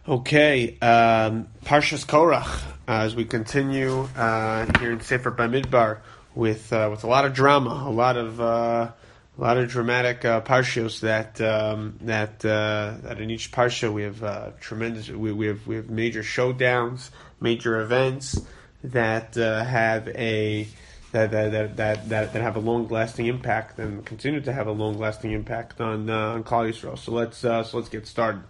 Okay, Parshas Korach, as we continue here in Sefer Bamidbar with a lot of drama, a lot of dramatic parshios that in each parsha we have tremendous we have major showdowns, major events that have a that have a long lasting impact and continue to have a long lasting impact on Klal Yisrael. So let's get started.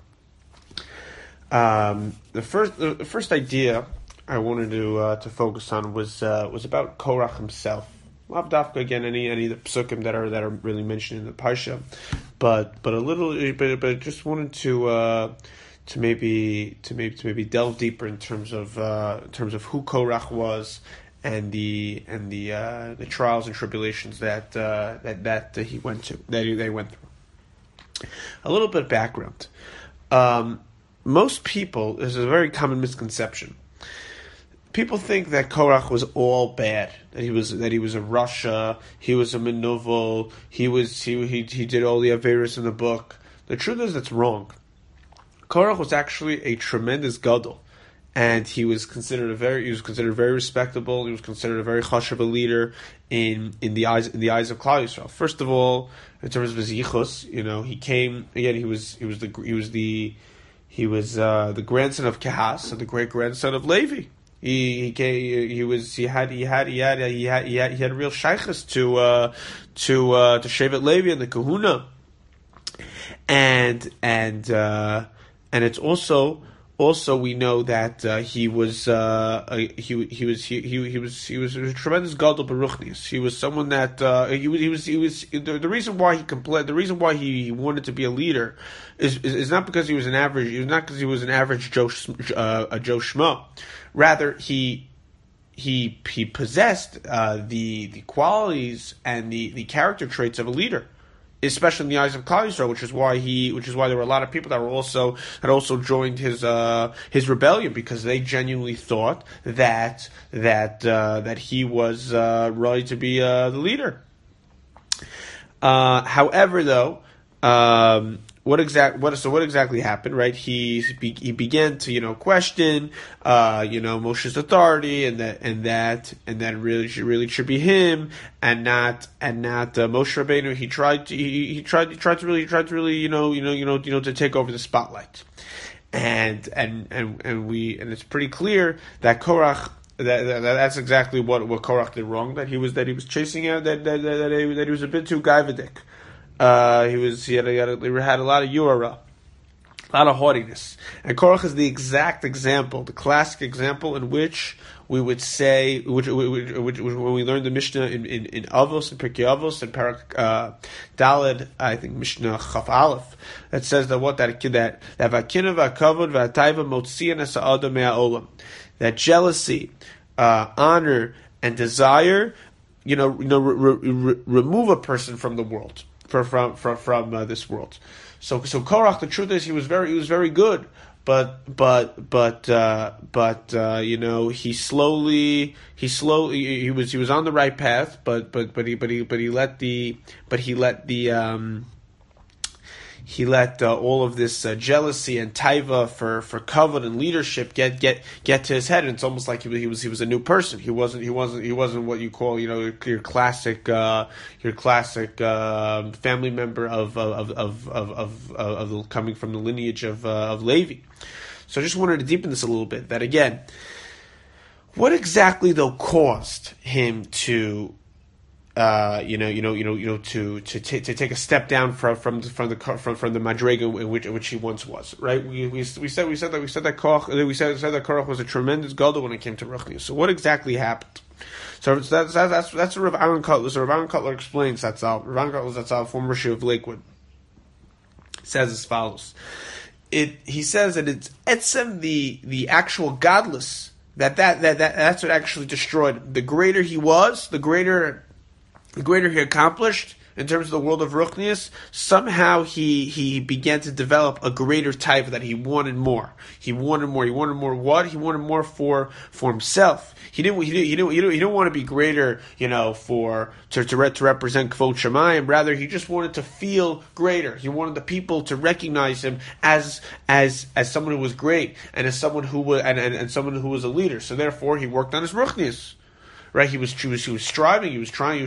The first idea I wanted to focus on was about Korach himself. Lav dafka again any of the psukim that are really mentioned in the parsha, but just wanted to maybe delve deeper in terms of who Korach was and the trials and tribulations that he went to they went through. A little bit of background. Most people, this is a very common misconception. People think that Korach was all bad. That he was a Rasha. He was a Menuvel. He did all the Averis in the book. The truth is that's wrong. Korach was actually a tremendous gadol, and he was considered very respectable. He was considered a very chashuv leader in the eyes of Klal Yisrael. First of all, in terms of his yichus, he came again. He was the grandson of Kehas, the great grandson of Levi. He had real shaychus to Shevet Levi and the Kahuna, and it's also we know that he was a tremendous gadol baruchnius. He was someone that he was the reason why he complained. The reason why he wanted to be a leader is not because he was an average. It was not because he was an average Joe Schmo. Rather, he possessed the qualities and the character traits of a leader, especially in the eyes of Klal Yisrael, which is why there were a lot of people that also joined his rebellion, because they genuinely thought that he was right to be the leader. However, though, what exactly happened? Right, he began to question Moshe's authority, and that really should be him and not Moshe Rabbeinu. He tried to really to take over the spotlight, and it's pretty clear that Korach. That's exactly what Korach did wrong. That he was chasing out that he was a bit too gaivadik. He had a lot of yura, a lot of haughtiness, and Korach is the exact example, the classic example in which we would say, which when we learned the Mishnah in Avos, in Pirkei Avos, and Parak Daled, I think Mishnah Chaf Aleph, that says that v'akina v'akavod v'atayva motzian es ha'adam me'ha'olam, that jealousy, honor, and desire, remove a person from the world. From this world, so Korach. The truth is, he was very good, but he was on the right path, but he let all of this jealousy and taiva for kavod and leadership get to his head, and it's almost like he was a new person. He wasn't what you call your classic family member of coming from the lineage of Levi. So I just wanted to deepen this a little bit. That again, what exactly though caused him to to take a step down from the madrega in which he once was, right? We said that Korach was a tremendous gadol when it came to ruchnius. So what exactly happened? So that's what Rav Aaron Kotler. So Rav Aaron Kotler explains that's Rav Aaron Kotler, that's our former Rashi of Lakewood, says as follows. He says that it's etzem the actual godless that's what actually destroyed him. The greater he was, the greater he accomplished in terms of the world of Ruchnius, somehow he began to develop a greater type that he wanted more. He wanted more. He wanted more what? He wanted more for himself. He didn't want to be greater, to represent Kvod Shemayim. Rather, he just wanted to feel greater. He wanted the people to recognize him as someone who was great and as someone who was and someone who was a leader. So therefore, he worked on his Ruchnius. Right, he was striving. He was trying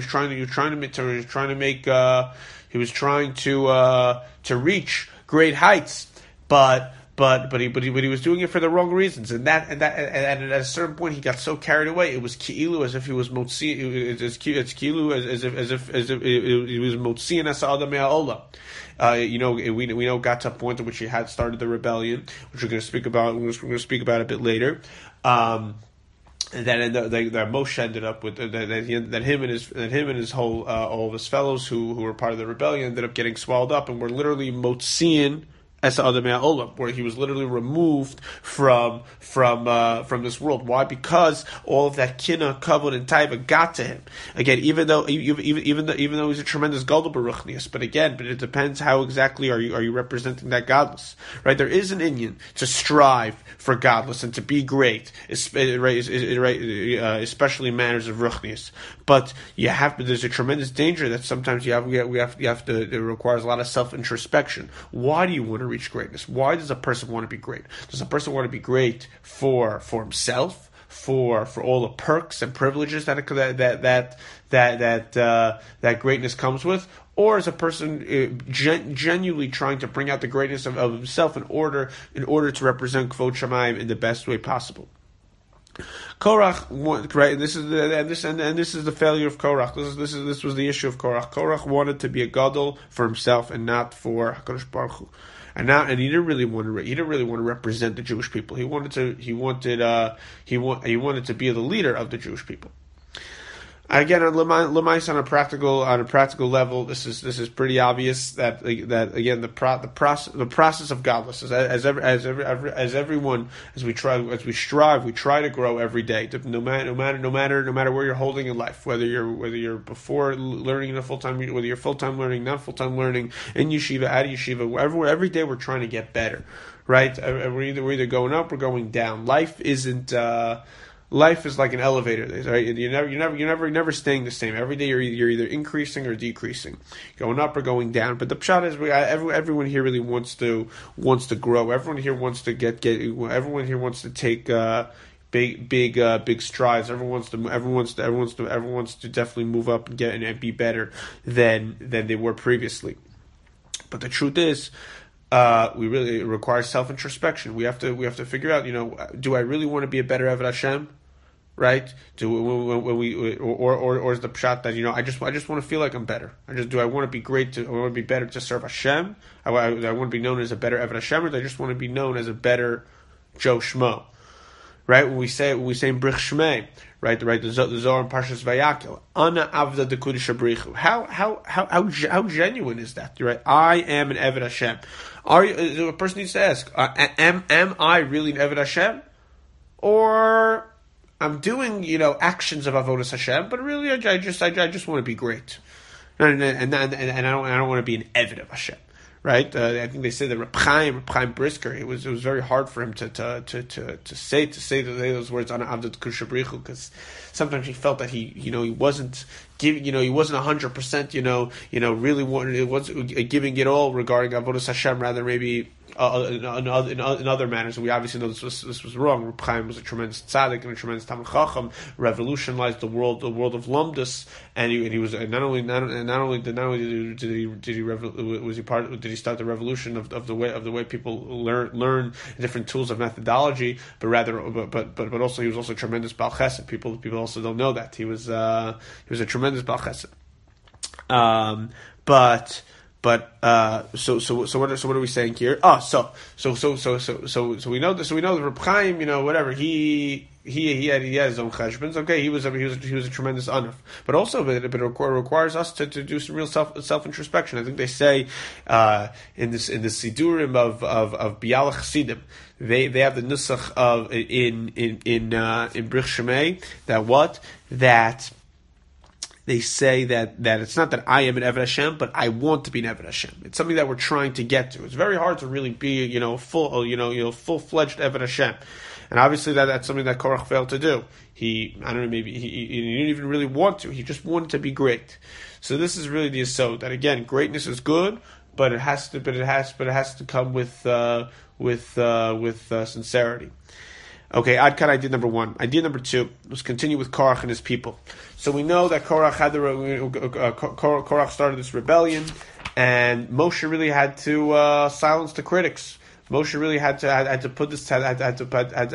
to reach great heights, but he was doing it for the wrong reasons, and at a certain point he got so carried away. It was ki'ilu, as if he was motzi. It's ki'ilu as if he was motzi and asa adam me'olam. We know got to a point at which he had started the rebellion, which we're going to speak about. We're going to speak about a bit later. And then that Moshe ended up with that him and his whole all of his fellows who were part of the rebellion ended up getting swallowed up and were literally motziin as Adam Olam, where he was literally removed from this world. Why? Because all of that kina, kavod, and taiva got to him. Again, even though he's a tremendous gadol b'ruchnius, but it depends how exactly are you representing that godless, right? There is an inyan to strive for godless and to be great, especially in matters of ruchnius. But there's a tremendous danger that sometimes it requires a lot of self-introspection. Why do you want to reach greatness? Why does a person want to be great? Does a person want to be great for himself, for all the perks and privileges that greatness comes with, or is a person genuinely trying to bring out the greatness of himself in order to represent Kvod Shemayim in the best way possible? Korach, right? This is the failure of Korach. This was the issue of Korach. Korach wanted to be a gadol for himself and not for Hakadosh Baruch Hu. And he didn't really want to represent the Jewish people. He wanted to be the leader of the Jewish people. Again, on Lemais on a practical level, this is pretty obvious that again the process of godlessness as we strive, we try to grow every day. No matter where you're holding in life, whether you're before learning in a full time, whether you're full time learning, not full time learning, in yeshiva, out of yeshiva, every day we're trying to get better, right? We're either going up or going down. Life isn't. Life is like an elevator, right? You're never staying the same. Every day you're either increasing or decreasing, going up or going down. But the pshat is, everyone here really wants to grow. Everyone here wants to everyone here wants to take big strides. Everyone wants to definitely move up and get and be better than they were previously. But the truth is, it requires self-introspection. We have to figure out, do I really want to be a better Eved Hashem, right? Or is the pshat that I just want to feel like I'm better? Do I want to be great? I want to be better to serve Hashem? I want to be known as a better Eved Hashem, or do I just want to be known as a better Joe Schmo? Right? When we say in Brich Shmei, right? The Zohar and Parshas Vayakhel, Ana Avda de Kudish Abrichu. How genuine is that? Right? I am an Eved Hashem. A person needs to ask, am I really an Eved Hashem? Or I'm doing, actions of Avodas Hashem, but really I just want to be great. And I don't want to be an Eved of Hashem. Right? I think they say that Reb Chaim Brisker, it was very hard for him to say those words on Avdat Kushabrichu, because sometimes he felt that he wasn't giving, he wasn't 100%, really was giving it all regarding Avodas Hashem, rather maybe in other manners. And we obviously know this was wrong. Reb Chaim was a tremendous tzaddik and a tremendous Talmid Chacham, revolutionized the world of Lumdus, and he was not only did he start the revolution of the way people learn different tools of methodology, but also he was also a tremendous Baal Chesed. People also don't know that he was a tremendous Baal Chesed. So what are we saying here? So we know this. So we know that Reb Chaim, whatever he had his own cheshbons. Okay, he was a tremendous anuf, but also it requires us to do some real self introspection. I think they say in the Sidurim of Biala Chassidim, they have the nusach of in Brich Shemei that they say that it's not that I am an Eved Hashem, but I want to be an Eved Hashem. It's something that we're trying to get to. It's very hard to really be, full-fledged Eved Hashem. And obviously that's something that Korach failed to do. He didn't even really want to. He just wanted to be great. So this is really the assault that, again, greatness is good, but it has to come with sincerity. Okay, Ad Kan idea number one. Idea number two, let's continue with Korach and his people. So we know that Korach Korach started this rebellion, and Moshe really had to silence the critics. Moshe really had to put this had to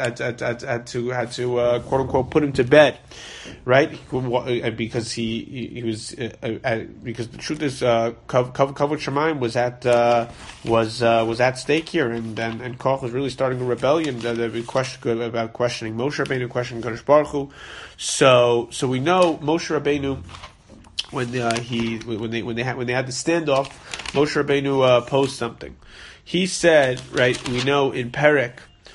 quote unquote put him to bed, right? Because he was because the truth is Kavod Shamayim was at stake here, and Korach was really starting a rebellion about questioning Moshe Rabbeinu, questioning Kadosh Baruch Hu. So we know Moshe Rabbeinu, when they had the standoff, Moshe Rabbeinu posed something. He said, right, we know in Perek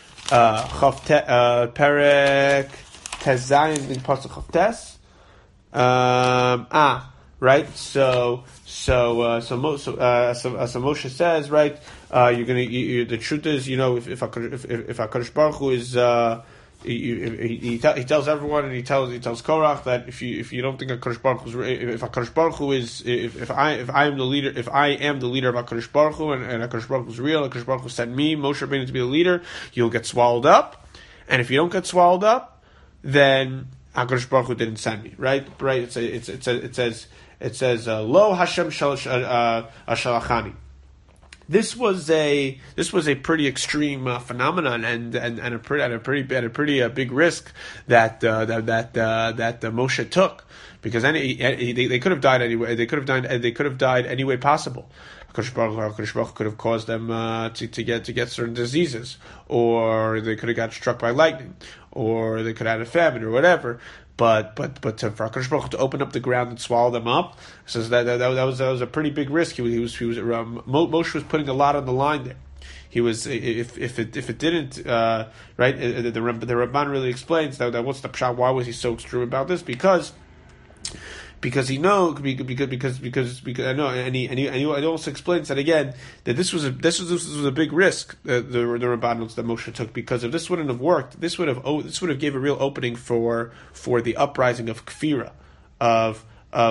Tezayin in Pasuk Chavtes, right? So Moshe says, right, the truth is, if HaKadosh Baruch Hu is he tells everyone, and he tells Korach that if you don't think HaKadosh Baruch Hu is, if HaKadosh Baruch Hu is, if I am the leader of HaKadosh Baruch Hu, and HaKadosh Baruch Hu is real, HaKadosh Baruch Hu sent me, Moshe Rabbeinu, to be the leader, you'll get swallowed up, and if you don't get swallowed up, then HaKadosh Baruch Hu didn't send me, right? It says Lo Hashem Shalachani. This was a pretty extreme phenomenon, and a pretty big risk that Moshe took, because they could have died anyway. They could have died any way possible. Kodesh Baruch Hu could have caused them to get certain diseases, or they could have got struck by lightning, or they could have had a famine or whatever. But for HaKadosh Baruch Hu to open up the ground and swallow them up, says that was a pretty big risk. Moshe was putting a lot on the line there. He was, if it didn't, right? The Ramban really explains that what's the pshat? Why was he so extreme about this? Because he knows, because I know, and he also explains that again, that this was a big risk, the Rabbanos that Moshe took, because if this wouldn't have worked, this would have gave a real opening for the uprising of Kfira, of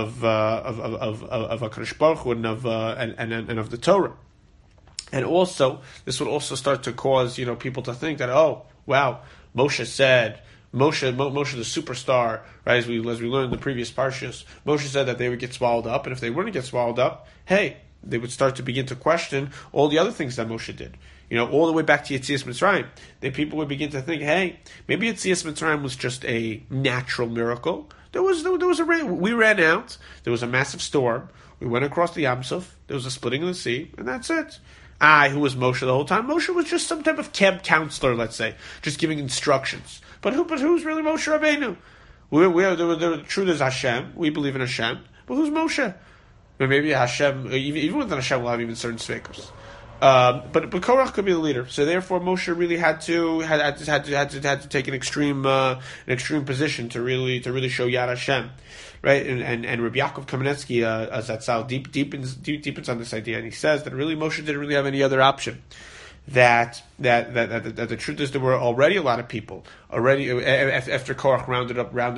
HaKadosh Baruch Hu and of the Torah, and also this would also start to cause people to think that, oh wow, Moshe said. Moshe the superstar, right? As we learned in the previous parshas, Moshe said that they would get swallowed up, and if they wouldn't get swallowed up, hey, they would start to begin to question all the other things that Moshe did. All the way back to Yetzias Mitzrayim, people would begin to think, hey, maybe Yetzias Mitzrayim was just a natural miracle. There was a rain. We ran out. There was a massive storm. We went across the Yam Suf. There was a splitting of the sea, and that's it. Who was Moshe the whole time? Moshe was just some type of camp counselor, let's say, just giving instructions. But who's really Moshe Rabbeinu? The truth is Hashem. We believe in Hashem. But who's Moshe? Maybe Hashem, even within Hashem, will have even certain svekos. But Korach could be the leader. So therefore, Moshe really had to take an extreme position to really show Yad Hashem, right? And Rabbi Yaakov Kamenetsky, Zatzal, deepens on this idea, and he says that really Moshe didn't really have any other option. That the truth is there were already a lot of people already after Korach rounded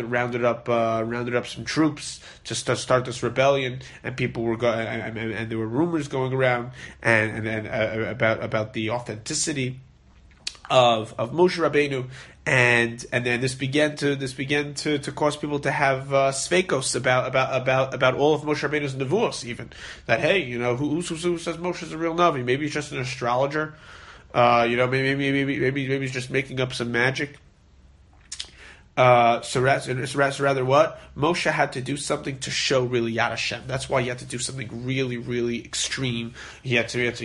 up some troops to start this rebellion, and people were and there were rumors going around and about the authenticity of Moshe Rabbeinu, and then this began to cause people to have sveikos about all of Moshe Rabbeinu's nevuos, even that, hey, who says Moshe is a real navi? Maybe he's just an astrologer. Maybe he's just making up some magic. So rather what? Moshe had to do something to show really Yad Hashem. That's why he had to do something really, really extreme. He had to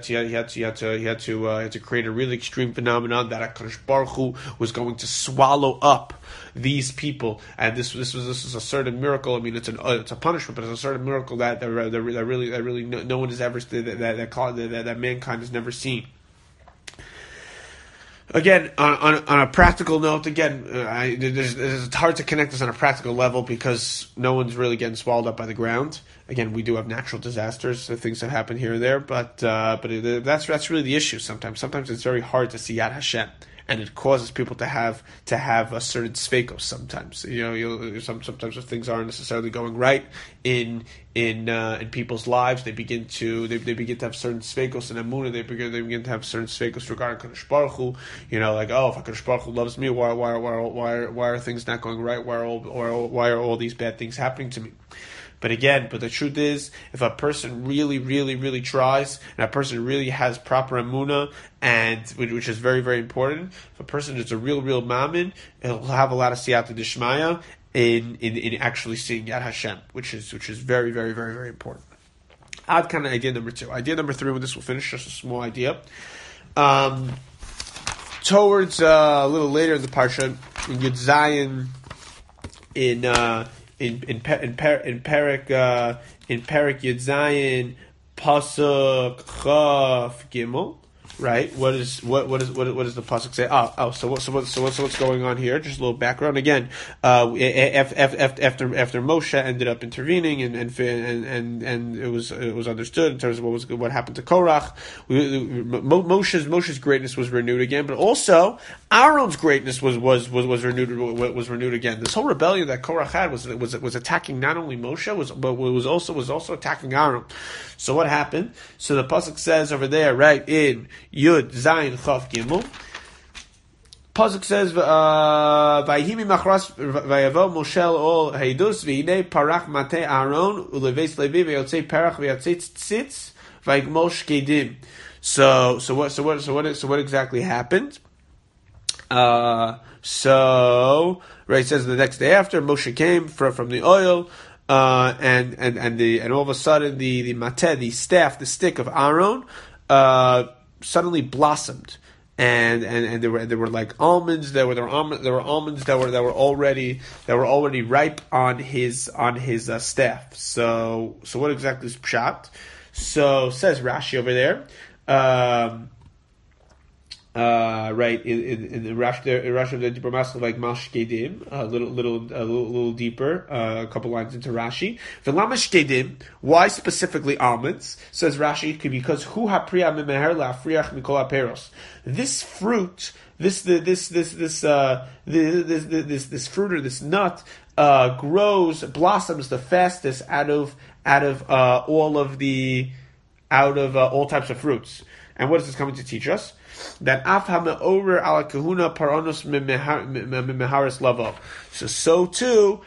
create a really extreme phenomenon that HaKadosh Baruch Hu was going to swallow up these people, and this was a certain miracle. I mean, it's a punishment, but it's a certain miracle that really no one has ever that mankind has never seen. Again, on a practical note, again, it's hard to connect this on a practical level because no one's really getting swallowed up by the ground. Again, we do have natural disasters, so things that happen here and there, but that's really the issue. Sometimes it's very hard to see Yad Hashem, and it causes people to have a certain sfeikos. Sometimes, sometimes if things aren't necessarily going right in people's lives, they begin to have certain sfeikos and emunah. They begin to have certain sfeikos regarding Kadosh Baruch Hu. If Kadosh Baruch Hu loves me, why are things not going right? Why are all these bad things happening to me? But the truth is, if a person really, really, really tries, and a person really has proper emunah, and which is very, very important, if a person is a real, real mamin, he'll have a lot of siyata d'shmaya in actually seeing Yad Hashem, which is very, very, very, very important. Ad kind of idea number 2. Idea number 3, when this will finish, just a small idea. Towards a little later in the parsha, in Yud Zayin, in Perek Yud Zayin Pasuk Chaf Gimel, right? What does the pasuk say? So what's going on here? Just a little background. Again, after Moshe ended up intervening, and it was understood in terms of what happened to Korach. Moshe's greatness was renewed again, but also Aaron's greatness was renewed again. This whole rebellion that Korach had was attacking not only Moshe, but was also attacking Aaron. So what happened? So the pasuk says over there, right in Yud Zayin Chaf Gimel, pasuk says, "Vayhimi machras vayavo Moshe ol heidus v'hinei parach matei Aaron uleves Levi v'yotzei parach v'yotzei tzitz v'yigmol shkedim." So what exactly happened? Right, it says the next day after Moshe came from the oil. And all of a sudden the mateh, the staff, the stick of Aaron, suddenly blossomed, and there were like almonds. There were almonds that were already ripe on his staff. So what exactly is pshat? So says Rashi over there. Right in the Rashi of the Dibur Maskil like Mashkedim, a little deeper, a couple lines into Rashi. V'lama shkedim, why specifically almonds? Says Rashi, because hu hapriya mimeher la'afriach mikol haperos. This fruit, this fruit or this nut grows, blossoms the fastest out of all types of fruits. And what is this coming to teach us? That af ha'me'orer ala kahuna paranos mimeharis lavo. So too,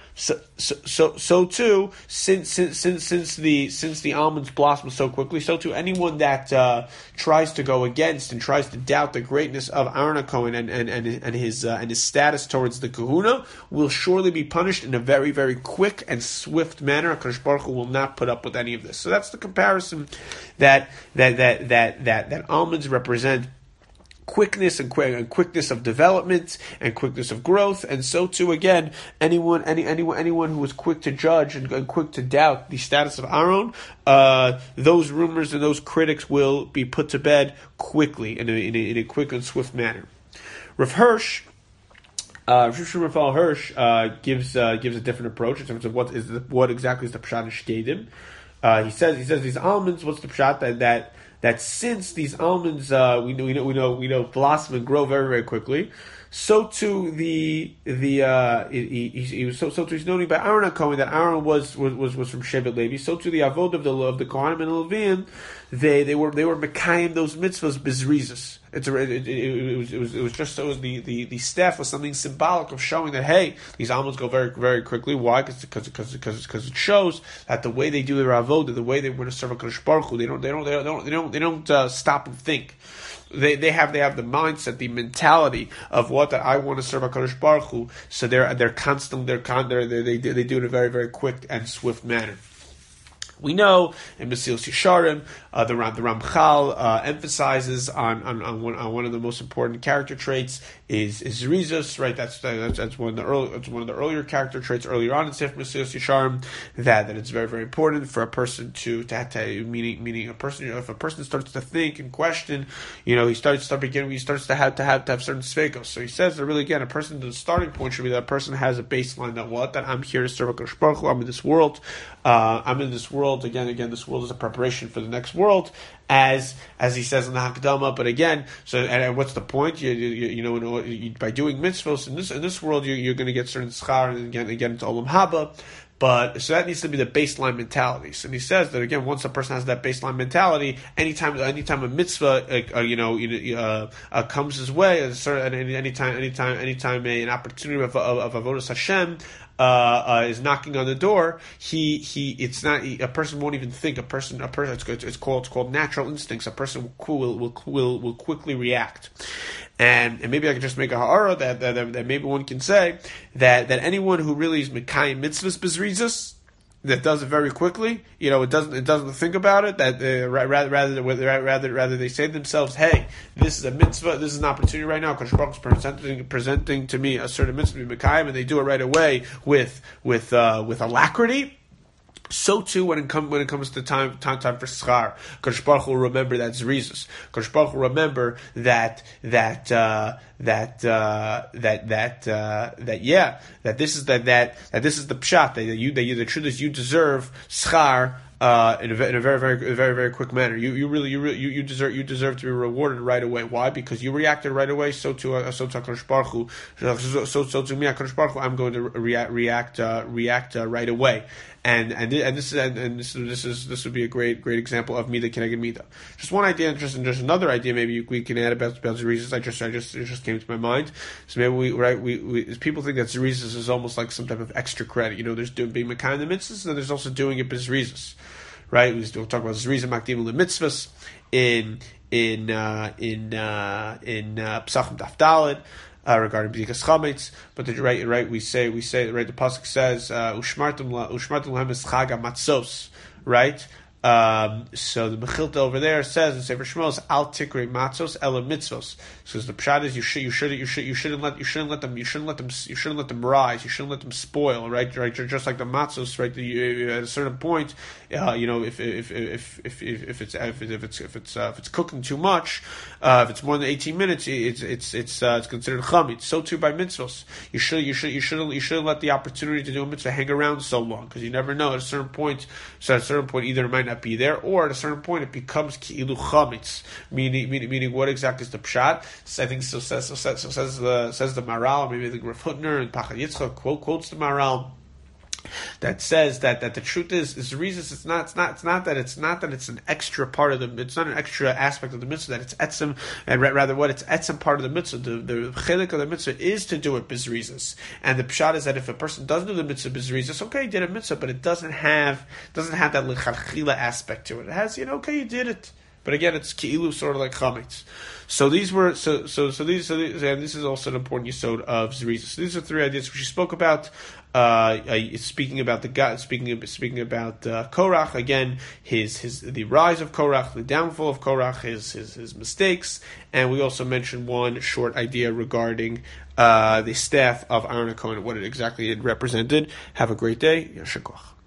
since the almonds blossom so quickly, so too anyone that tries to go against and tries to doubt the greatness of Aaron HaKohen and his status towards the kahuna will surely be punished in a very, very quick and swift manner. HaKadosh Baruch Hu will not put up with any of this. So that's the comparison that almonds represent. Quickness and quickness of development and quickness of growth, and so too again anyone who was quick to judge and quick to doubt the status of Aaron, those rumors and those critics will be put to bed quickly in a quick and swift manner. Rav Hirsch, gives a different approach in terms of what exactly is the pshat in shkedim. He says these almonds. What's the pshat that since these almonds we know blossom and grow very, very quickly, so too he's noting by Aaron HaKohen that Aaron was from Shevet Levi. So too the avod of the Kohanim and Leviim, they were mekayim those mitzvahs bezrizos. It was just so the staff was something symbolic of showing that hey, these almonds go very, very quickly. Why? Because it shows that the way they do their avodah, the way they want to serve HaKadosh Baruch Hu, they don't stop and think. They have the mindset, the mentality of that I want to serve HaKadosh Baruch Hu. So they're constant. They do it in a very, very quick and swift manner. We know in Mesilas Yesharim, the Ramchal emphasizes on one of the most important character traits is Zerizus, right? That's one of the earlier character traits earlier on in Sefer Mesilas Yesharim, that it's very, very important for a person to meaning a person, if a person starts to think and question, he starts to have certain svekos. So he says that really, again, a person, the starting point should be that a person has a baseline that I'm here to serve HaKadosh Baruch Hu, I'm in this world. Again, this world is a preparation for the next world, as he says in the Hakdama. But again, and what's the point? By doing mitzvos in this world, you're going to get certain schar, and again into Olam Haba. But so that needs to be the baseline mentality. So he says that again, once a person has that baseline mentality, anytime a mitzvah comes his way, anytime an opportunity of avodas Hashem is knocking on the door, a person won't even think. It's called natural instincts. A person will quickly react. And maybe I could just make a ha'ara that maybe one can say that anyone who really is mekayim mitzvahs bezrizus, that does it very quickly, it doesn't think about it, that rather they say to themselves, hey, this is a mitzvah, this is an opportunity right now, Kadosh Baruch Hu is presenting to me a certain mitzvah to be mekayim, and they do it right away with alacrity. So too when it comes to time for schar, Kadosh Baruch Hu will remember that zerizus. Kadosh Baruch Hu will remember that this is the pshat, that the truth is you deserve schar in a very, very, very, very quick manner. You deserve to be rewarded right away. Why? Because you reacted right away. So to HaKadosh Baruch Hu, so to me, HaKadosh Baruch Hu, I'm going to react right away. And this would be a great example of Mida Keneged Mida. Just one idea, just another idea. Maybe we can add about Zerizus. It just came to my mind. So maybe we people think that Zerizus is almost like some type of extra credit. There's being Mekayim the mitzvahs, and there's also doing it b'Zerizus, right? We'll talk about Zerizus Makdim the mitzvahs in Psachim Daf Daled. Regarding B'dikas Chametz, but we say the pasuk says Ushmartum lahem es chag matzos, right? So the Mechilta over there says in Sefer Shmos, Al Tikre Matzos Ela Mitzvos. So the pshat is you shouldn't let them rise, you shouldn't let them spoil, right? Just like the matzos, right? At a certain point, if it's cooking too much, if it's more than 18 minutes, it's considered chametz. So too by mitzvos, you shouldn't let the opportunity to do a mitzvah hang around so long, because you never know. At a certain point, either it might not be there, or at a certain point it becomes ki'ilu chametz. Meaning what exactly is the pshat? I think so says the Maral, maybe the Rav Hutner and Pachad Yitzchak quotes the Maral, that says that the truth is Zerizus. It's not that it's an extra part of it's not an extra aspect of the mitzvah, that it's etzem, and rather what it's etzem part of the mitzvah. The chelik of the mitzvah is to do it b'Zerizus, and the pshat is that if a person doesn't do the mitzvah b'Zerizus, okay, he did a mitzvah, but it doesn't have that lechalchila aspect to it. It has, okay, you did it. But again, it's ki'ilu, sort of like chametz. So these, and this is also an important yesod of Zerizus. So these are three ideas which we spoke about. Speaking about Korach, again, the rise of Korach, the downfall of Korach, his mistakes, and we also mentioned one short idea regarding the staff of Aaron HaKohen, what it exactly represented. Have a great day. Yasher koach.